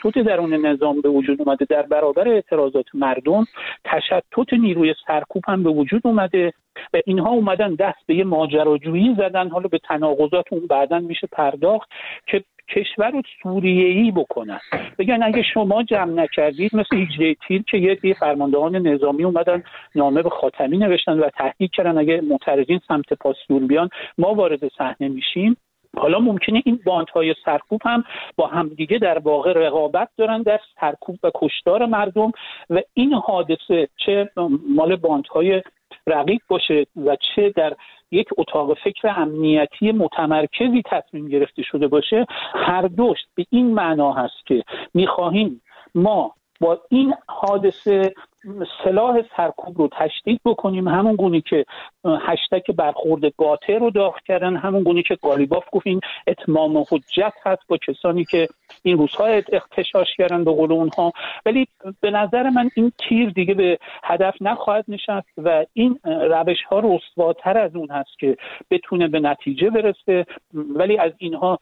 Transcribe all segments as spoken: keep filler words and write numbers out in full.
تشتت درون نظام به وجود اومده در برابر اعتراضات مردم، تشتت نیروی سرکوب هم به وجود اومده و اینها اومدن دست به یه ماجراجویی زدن. حالا به تناقضات اون بعداً میشه پرداخت که کشور رو سوریه‌ای بکنن، بگن اگه شما جمع نکردید، مثل هجده تیر که یه دی فرماندهان نظامی اومدن نامه به خاتمی نوشتن و تهدید کردن اگه معترضین سمت پاسدور بیان ما وارد صحنه میشیم. حالا ممکنه این باندهای سرکوب هم با همدیگه در واقع رقابت دارن در سرکوب و کشتار مردم و این حادثه چه مال باندهای رقیب باشه و چه در یک اتاق فکر امنیتی متمرکزی تصمیم گرفته شده باشه، هر دوش به این معنا هست که میخواهیم ما با این حادثه سلاح سرکوب رو تشدید بکنیم، همون گونه که هشتگ برخورد قاطع رو داغ کردن، همون گونه که قالیباف گفت این اتمام حجت هست با کسانی که این روزها اغتشاش کردن به قول اونها. ولی به نظر من این تیر دیگه به هدف نخواهد نشست و این روش ها رسواتر از اون هست که بتونه به نتیجه برسه. ولی از اینها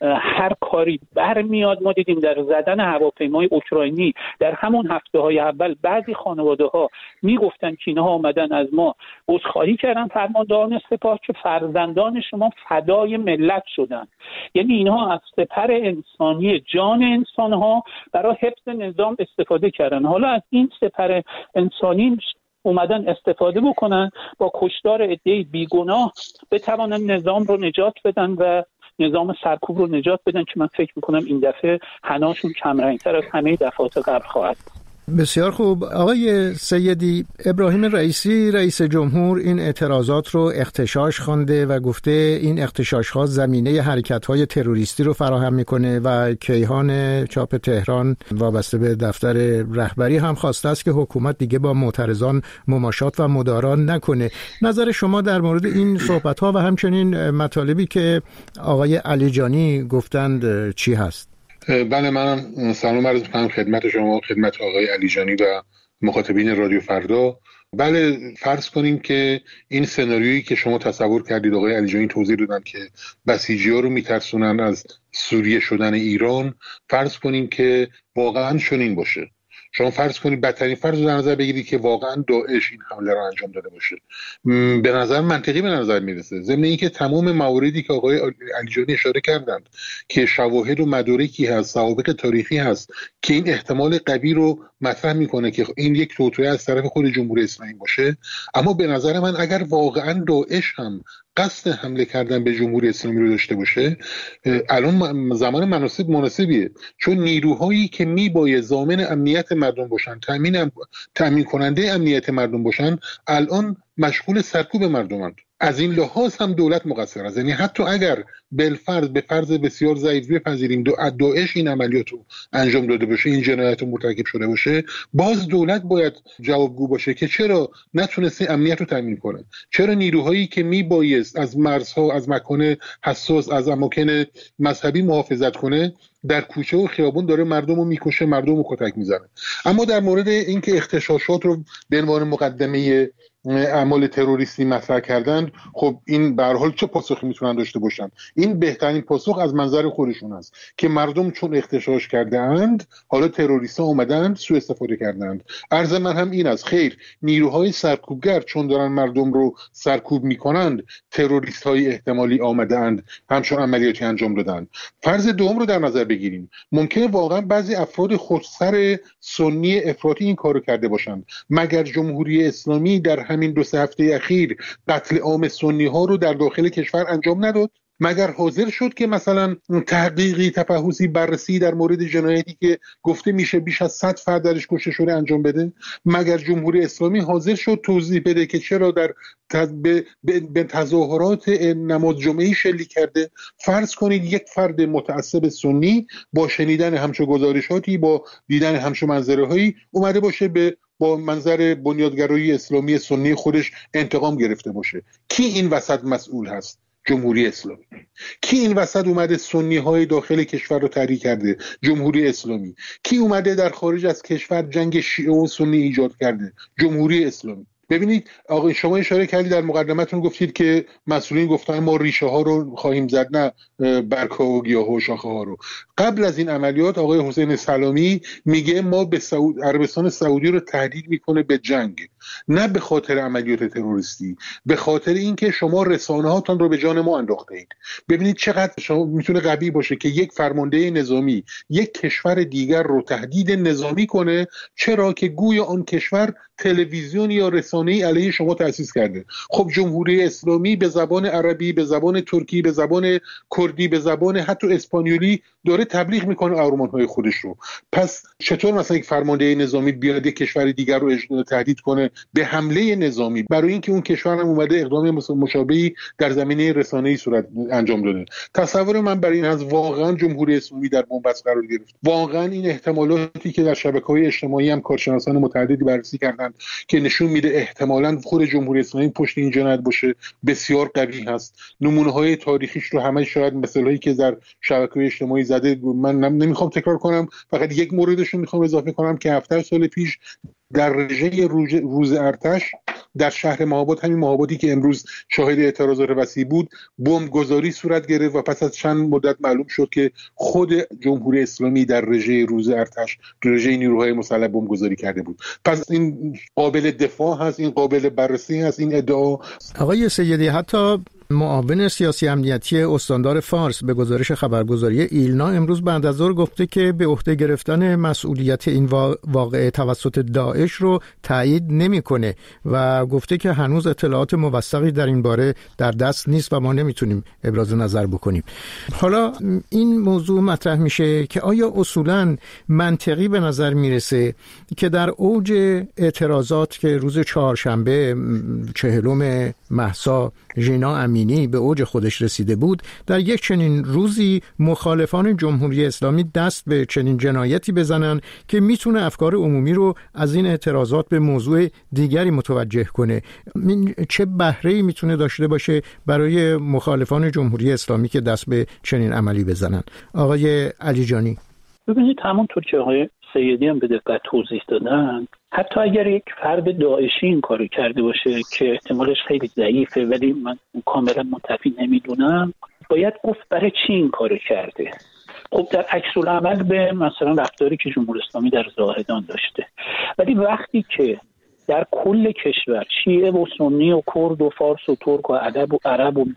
هر کاری برمیاد. ما دیدیم در زدن هواپیمای اوکراینی در همون هفته های اول بعضی خانواده ها میگفتن که اینها آمدن از ما عذرخواهی کردن، فرماندهان سپاه، که فرزندان شما فدای ملت شدن. یعنی اینها از سپر انسانی جان انسان ها برای حفظ نظام استفاده کردن. حالا از این سپر انسانی اومدن استفاده بکنن با کشتار عده‌ای بیگناه بتوانن نظام رو نجات بدن و نظام سرکوب رو نجات بدن که من فکر میکنم این دفعه حناشون کمرنگتر از همه دفعات قبل خواهد. بسیار خوب. آقای سیدی، ابراهیم رئیسی رئیس جمهور این اعتراضات رو اغتشاش خوانده و گفته این اغتشاش‌ها زمینه حرکت‌های تروریستی رو فراهم می‌کنه و کیهان چاپ تهران وابسته به دفتر رهبری هم خواسته است که حکومت دیگه با معترضان مماشات و مدارا نکنه. نظر شما در مورد این صحبت‌ها و همچنین مطالبی که آقای علیجانی گفتند چی هست؟ بله، منم سلام عرض می‌کنم خدمت شما، خدمت آقای علیجانی و مخاطبین رادیو فردا. بله، فرض کنیم که این سناریویی که شما تصور کردید، آقای علیجانی توضیح دادن که بسیجی‌ها رو میترسونن از سوریه شدن ایران، فرض کنیم که واقعا چنین باشه. شما فرض کنید بدترین فرض رو در نظر بگیرید که واقعا داعش این حمله رو انجام داده باشه. به نظر منطقی به نظر میرسه، ضمن اینکه تمام مواردی که آقای علیجانی اشاره کردند که شواهد و مدارکی هست، سوابق تاریخی هست که این احتمال قوی رو مطرح میکنه که این یک توطئه از طرف خود جمهوری اسلامی باشه. اما به نظر من اگر واقعا داعش هم قصد حمله کردن به جمهوری اسلامی رو داشته باشه، الان زمان مناسب مناسبیه، چون نیروهایی که میباید ضامن امنیت مردم باشن، تامین ام... تامین کننده امنیت مردم باشن، الان مشغول سرکوب مردمند. از این لحاظ هم دولت مقصر است. یعنی حتی اگر بالفرض به فرض بسیار ضعیف بپذیریم داعش این عملیات رو انجام داده باشه، این جنایت رو مرتکب شده باشه، باز دولت باید جوابگو باشه که چرا نتونسته امنیت رو تامین کنه، چرا نیروهایی که میبایست از مرزها، از مکان حساس، از اماکن مذهبی محافظت کنه، در کوچه و خیابون داره مردم رو میکشه، مردم رو کتک میزنه. اما در مورد اینکه اغتشاشات رو به عنوان مقدمه اعمال تروریستی مطرح کردند، خب این به هر حال چه پاسخی میتونن داشته باشن؟ این بهترین پاسخ از منظر خودشون است که مردم چون اغتشاش کردند، حالا تروریست‌ها اومدند سوء استفاده کردند. عرض من هم این است، خیر، نیروهای سرکوبگر چون دارن مردم رو سرکوب میکنند، تروریست‌های احتمالی آمدند همچون عملیاتی انجام دادند. فرض دوم رو در نظر بگیریم، ممکنه واقعا بعضی افراد خودسر سنی افراطی این کارو کرده باشند. مگر جمهوری اسلامی در همین دو سه هفته اخیر قتل عام سنی ها رو در داخل کشور انجام نداد؟ مگر حاضر شد که مثلا تحقیقی، تفحصی، بررسی در مورد جنایتی که گفته میشه بیش از صد فرد درش کشته شده انجام بده؟ مگر جمهوری اسلامی حاضر شد توضیح بده که چرا در تز... به... به تظاهرات نماز جمعه‌ای شلیک کرده؟ فرض کنید یک فرد متعصب سنی با شنیدن همچو گزارشاتی، با دیدن همچو منظره‌هایی اومده باشه به با منظر بنیادگرایی اسلامی سنی خودش انتقام گرفته باشه. کی این وسط مسئول هست؟ جمهوری اسلامی. کی این وسط اومده سنی های داخل کشور رو تحریک کرده؟ جمهوری اسلامی. کی اومده در خارج از کشور جنگ شیعه و سنی ایجاد کرده؟ جمهوری اسلامی. ببینید آقا شما اشاره کردید در مقدمتون گفتید که مسئولین گفتن ما ریشه ها رو خواهیم زد نه برگ‌ها و گیاه و شاخه ها رو. قبل از این عملیات آقای حسین سلامی میگه ما به سعود... عربستان سعودی رو تهدید میکنه به جنگ، نه به خاطر عملیات تروریستی، به خاطر اینکه شما رسانه هاتون رو به جان ما انداخته اید. ببینید چقدر شما میتونه قوی باشه که یک فرمانده نظامی یک کشور دیگر رو تهدید نظامی کنه، چرا که گویا آن کشور تلویزیون یا رسانه‌ای علیه شما تأسیس کرده. خب جمهوری اسلامی به زبان عربی، به زبان ترکی، به زبان کردی، به زبان حتی اسپانیولی داره تبلیغ میکنه آرمان‌های خودش رو. پس چطور مثلا یک فرمانده نظامی بیاد یک کشور دیگر رو تهدید کنه به حمله نظامی، برای اینکه اون کشور هم اومده اقدام مشابهی در زمینه رسانه‌ای صورت انجام داده؟ تصور من برای این از واقعا جمهوری اسلامی در بنبست قرار گرفت. واقعا این احتمالاتی که در شبکه‌های اجتماعی هم کارشناسان متعددی بررسی کردن که نشون میده احتمالاً خود جمهوری اسلامی پشت این جنایت باشه بسیار قوی هست. نمونه‌های تاریخیش رو همه شاید مثالایی که در شبکه‌های اجتماعی زده من نمیخوام تکرار کنم، فقط یک موردش رو میخوام اضافه کنم که هفده سال پیش در رژه روز ارتش در شهر مهاباد، همین مهابادی که امروز شاهد اعتراضات وسیع بود، بمبگذاری صورت گرفت و پس از چند مدت معلوم شد که خود جمهوری اسلامی در رژه روز ارتش، رژه نیروهای مسلح بمبگذاری کرده بود. پس این قابل دفاع هست، این قابل بررسی هست این ادعا. آقای سیدی، حتی معاون سیاسی امنیتی استاندار فارس به گزارش خبرگزاری ایلنا امروز بعد از ظهر گفته که به عهده گرفتن مسئولیت این واقعه توسط داعش رو تایید نمی‌کنه و گفته که هنوز اطلاعات موثقی در این باره در دست نیست و ما نمیتونیم ابراز نظر بکنیم. حالا این موضوع مطرح میشه که آیا اصولاً منطقی به نظر میرسه که در اوج اعتراضات که روز چهارشنبه چهلم مهسا ژینا امینی به اوج خودش رسیده بود، در یک چنین روزی مخالفان جمهوری اسلامی دست به چنین جنایتی بزنن که میتونه افکار عمومی رو از این اعتراضات به موضوع دیگری متوجه کنه؟ چه بهره‌ای میتونه داشته باشه برای مخالفان جمهوری اسلامی که دست به چنین عملی بزنن؟ آقای علی جانی. ببینید همونطور که آقای سیدی هم به دقت توضیح دادن، حتی اگر یک فرد داعشی این کارو کرده باشه که احتمالش خیلی ضعیفه ولی من کاملا منتفی نمیدونم، باید گفت برای چی این کارو کرده. خب در عکس العمل به مثلا رفتاری که جمهوری اسلامی در زاهدان داشته، ولی وقتی که در کل کشور شیعه و سنی و کرد و فارس و ترک و عرب و عرب و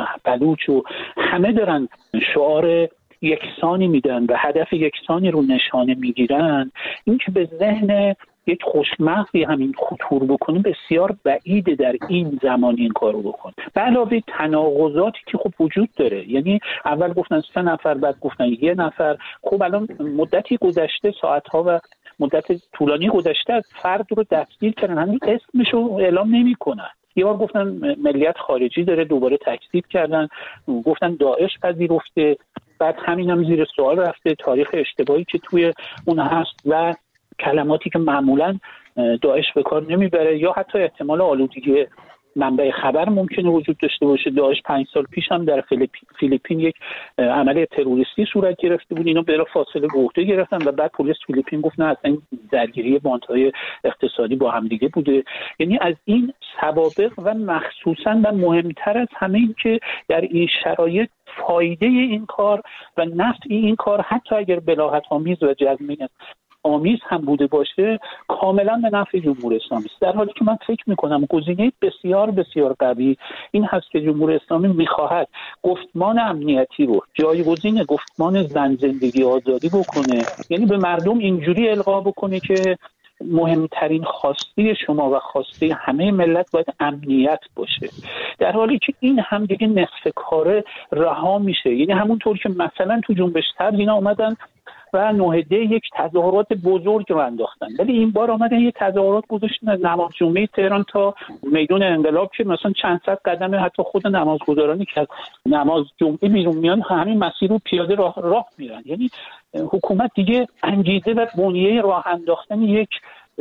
بلوچ و همه دارن شعار یکسانی میدن و هدف یکسانی رو نشانه میگیرن، این که به ذهن یک خوشمغزی همین خطور بکنه بسیار بعیده در این زمان این کارو بکنه. به علاوه تناقضاتی که خب وجود داره، یعنی اول گفتن سه نفر بعد گفتن یه نفر، خب الان مدتی گذشته، ساعتها و مدت طولانی گذشته از فرد رو دستگیر کردن، همین اسمش رو اعلام نمیکنن. یه بار گفتن ملیت خارجی داره، دوباره تکذیب کردن، گفتن داعش پذیرفته، بعد همین هم زیر سوال رفته، تاریخ اشتباهی که توی اون هست و کلماتی که معمولاً داعش به کار نمیبره، یا حتی احتمال آلودگی منبع خبر ممکنه وجود داشته باشه. داعش پنج سال پیش هم در فیلیپین یک عمل تروریستی صورت گرفته بود، اینا بلا فاصله به عهده گرفتن و بعد پلیس فیلیپین گفت نه اصلا درگیری باندهای اقتصادی با هم دیگه بوده. یعنی از این سوابق و مخصوصاً و مهمتر از همه این که در این شرایط فایده این کار و نفع این کار حتی اگر بلاهت آمیز و جزمه آمیز هم بوده باشه کاملا به نفع جمهوری اسلامی است، در حالی که من فکر میکنم گزینه بسیار بسیار قوی این هست که جمهوری اسلامی میخواهد گفتمان امنیتی رو جایگزین گفتمان زن زندگی آزادی بکنه، یعنی به مردم اینجوری القا بکنه که مهمترین خواسته شما و خواسته همه ملت باید امنیت باشه، در حالی که این هم دیگه نصف کاره رها میشه. یعنی همونطور که مثلا تو جنبش طرز اینا اومدن و نهده یک تظاهرات بزرگ رو انداختن، ولی این بار آمدن یک تظاهرات گذاشتن از نماز جمعه تهران تا میدان انقلاب که مثلا چند صد قدم، حتی خود نمازگزارانی که از نماز جمعه بیرون میان همین مسیر رو پیاده راه راه میرن. یعنی حکومت دیگه انگیزه و بنیه راه انداختن یک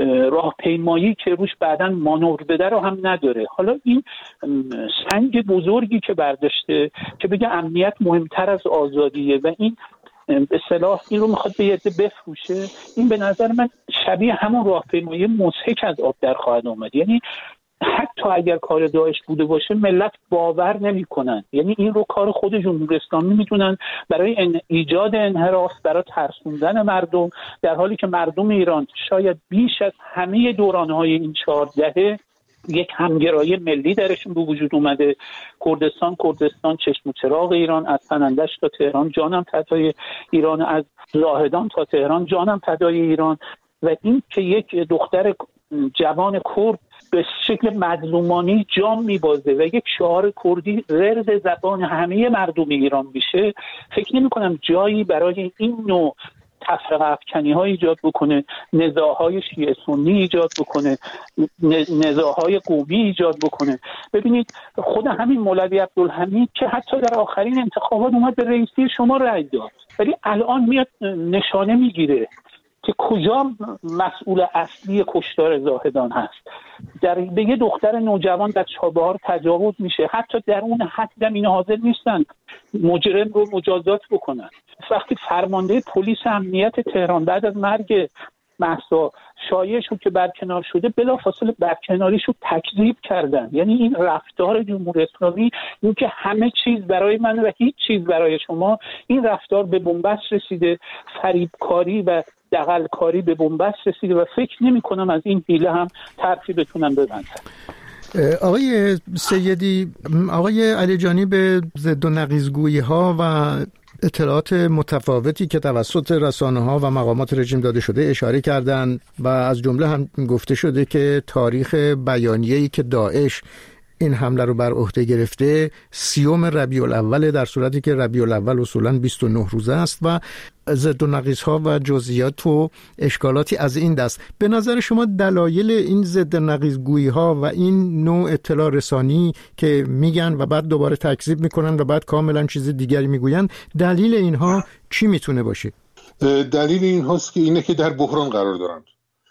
راهپیمایی که روش بعداً مانور بده رو هم نداره. حالا این سنگ بزرگی که برداشته که بگه امنیت مهمتر از آزادیه و این به اصطلاح این رو میخواد به یه عده بفروشه، این به نظر من شبیه همون راهپیمایی مضحک از آب در خواهد آمد. یعنی حتی اگر کار داعش بوده باشه ملت باور نمی‌کنن. یعنی این رو کار خود جمهوری اسلامی می‌دونن برای ایجاد انحراف، برای ترسوندن مردم، در حالی که مردم ایران شاید بیش از همه دوران‌های این چهار دهه یک همگرایی ملی درشون به وجود اومده. کردستان کردستان چشم و چراغ ایران، از سنندج تا تهران جانم فدای ایران، از زاهدان تا تهران جانم فدای ایران. و این که یک دختر جوان کرد به شکل مظلومانی جام میبازه و یک شعار کردی رد زبان همه مردم ایران میشه، فکر نمی کنم جایی برای این نوع تفرقه افکنی ها ایجاد بکنه، نزاعهای شیعه سنی ایجاد بکنه، نزاعهای قومی ایجاد بکنه. ببینید خود همین مولوی عبدالحمید که حتی در آخرین انتخابات اومد به رئیسی شما رأی داد، ولی الان میاد نشانه میگیره که کجا مسئول اصلی کشتار زاهدان هست. در به یه دختر نوجوان در چابهار تجاوز میشه، حتی در اون حد هم اینا حاضر نیستن مجرم رو مجازات بکنن. وقتی فرمانده پلیس امنیت تهران بعد از مرگ مهسا شایع شد که برکنار شده، بلافاصله برکناریش رو تکذیب کردن. یعنی این رفتار جمهوری اسلامی، این که همه چیز برای من و هیچ چیز برای شما، این رفتار به بنبست رسیده، فریبکاری و دغل‌کاری به بنبست رسیده و فکر نمی کنم از این حیله هم طرفی بتونن ببندن. آقای سیدی، آقای علیجانی به ضد و نقیض‌گویی ها و اطلاعات متفاوتی که توسط رسانه ها و مقامات رژیم داده شده اشاره کردند و از جمله هم گفته شده که تاریخ بیانیه‌ای که داعش این حمله رو بر عهده گرفته سیوم ربیع الاول، در صورتی که ربیع الاول اصولاً بیست و نه روزه است و ضد و نقیض‌ها و جزئیات و اشکالاتی از این دست. به نظر شما دلایل این ضد و نقیض‌گویی‌ها و این نوع اطلاع رسانی که میگن و بعد دوباره تکذیب میکنن و بعد کاملا چیز دیگری میگوین، دلیل اینها چی میتونه باشه؟ دلیل این هاست که اینه که در بحران قرار دارند.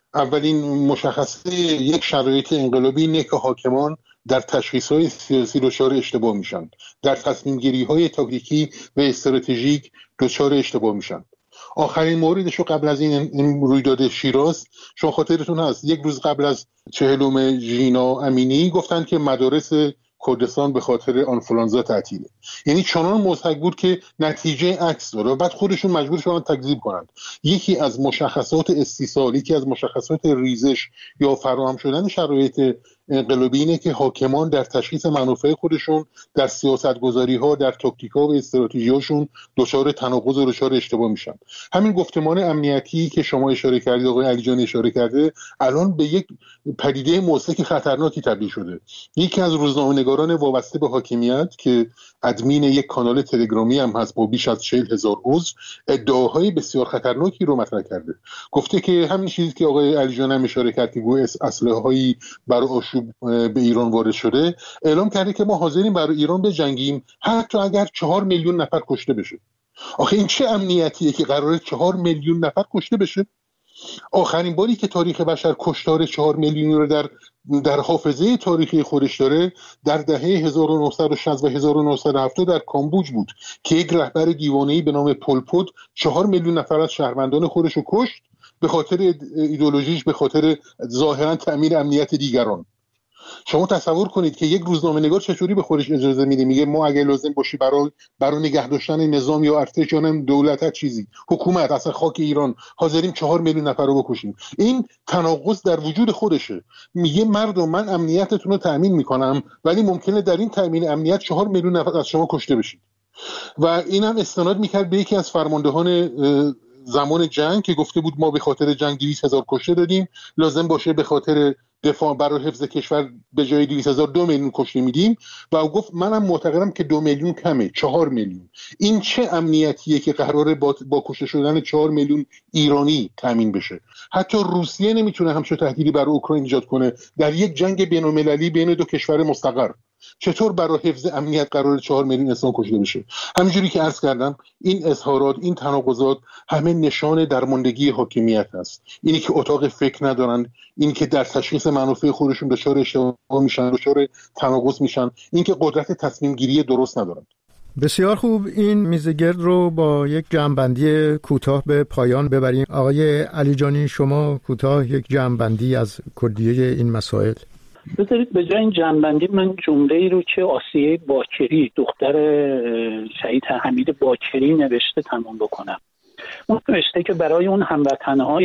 اولین مشخصه یک شرایط انقلابی اینه که حاکمان در تشخیص‌های سیاسی دچار اشتباه میشن، در تصمیم‌گیری‌های تاکتیکی و استراتژیک دچار اشتباه میشن. آخرین موردشو قبل از این, این رویداد شیراز، شما خاطرتون هست یک روز قبل از چهلم ژینا امینی گفتن که مدارس کردستان به خاطر آنفولانزا تعطیله. یعنی چنان مضحک بود که نتیجه عکس داره و بعد خودشون مجبور شدن تکذیب کنند. یکی از مشخصات استیصال، یکی از مشخصات ریزش یا فراهم شدن شرایط انقلابی اینه که حاکمان در تشخیص منافع خودشون، در سیاست‌گذاری‌ها، در تاکتیک‌ها و استراتژی‌هاشون دچار تناقض و دچار اشتباه میشن. همین گفتمان امنیتی که شما اشاره کردید، آقای علیجانی اشاره کرده، الان به یک پدیده مضحک خطرناکی تبدیل شده. یکی از روزنامه‌نگاران وابسته به حاکمیت که ادمین یک کانال تلگرامی هم هست با بیش از چهل هزار عضو، ادعاهای بسیار خطرناکی رو مطرح کرده. گفته که همین چیزی که آقای علیجانی هم اشاره کرد که گویا اسلحه‌هایی برای آشوب به ایران وارد شده، اعلام کرده که ما حاضریم برای ایران بجنگیم حتی اگر چهار میلیون نفر کشته بشه. آخه این چه امنیتیه که قراره چهار میلیون نفر کشته بشه؟ آخرین باری که تاریخ بشر کشتار چهار میلیونی رو در در حافظه تاریخی خودش داره در دهه هزار و نهصد و شصت و هزار و نهصد و هفتاد در کامبوج بود که یک رهبر دیوانه‌ای به نام پل پوت چهار میلیون نفر از شهروندان خودش رو کشت به خاطر ایدئولوژیش، به خاطر ظاهرا تأمین امنیت دیگران. شما تصور کنید که یک روزنامه‌نگار چطوری به خودش اجازه میده میگه ما اگه لازم باشی برای برای نگه داشتن نظام یا ارتش یا دولت چیزی حکومت اصلا خاک ایران حاضریم چهار میلیون نفر رو بکشیم. این تناقض در وجود خودشه. میگه مردم من امنیتتون رو تأمین میکنم ولی ممکنه در این تأمین امنیت چهار میلیون نفر از شما کشته بشید. و اینم استناد میکرد به یکی از فرماندهان زمان جنگ که گفته بود ما به خاطر جنگ دویست هزار کشته دادیم، لازم باشه به خاطر دفاع برای حفظ کشور به جای دویست هزار دو میلیون کشته میدیم. و او گفت منم معتقدم که دو میلیون کمه، چهار میلیون. این چه امنیتیه که قراره با, با کشته شدن چهار میلیون ایرانی تامین بشه؟ حتی روسیه نمیتونه همچون تهدیدی برای اوکراین ایجاد کنه در یک جنگ بین‌المللی بین دو کشور مستقر. چطور برای حفظ امنیت قرار چهار میلیون انسان کشته بشه؟ همینجوری که عرض کردم این اظهارات، این تناقضات همه نشان درماندگی حاکمیت است. اینی که اتاق فکر ندارن، اینی که در تشخیص منافع خودشون دچار اشتباه میشن، دچار تناقض میشن، این که قدرت تصمیم گیری درست ندارن. بسیار خوب، این میزگرد رو با یک جمع‌بندی کوتاه به پایان ببریم. آقای علیجانی شما کوتاه یک جمع‌بندی از کلیه این مسائل. بذارید به جای این جنبندی من جمله ای رو که آسیه باکری دختر شهید حمید باکری نوشته تمام بکنم. اون نوشته که برای اون هموطن‌های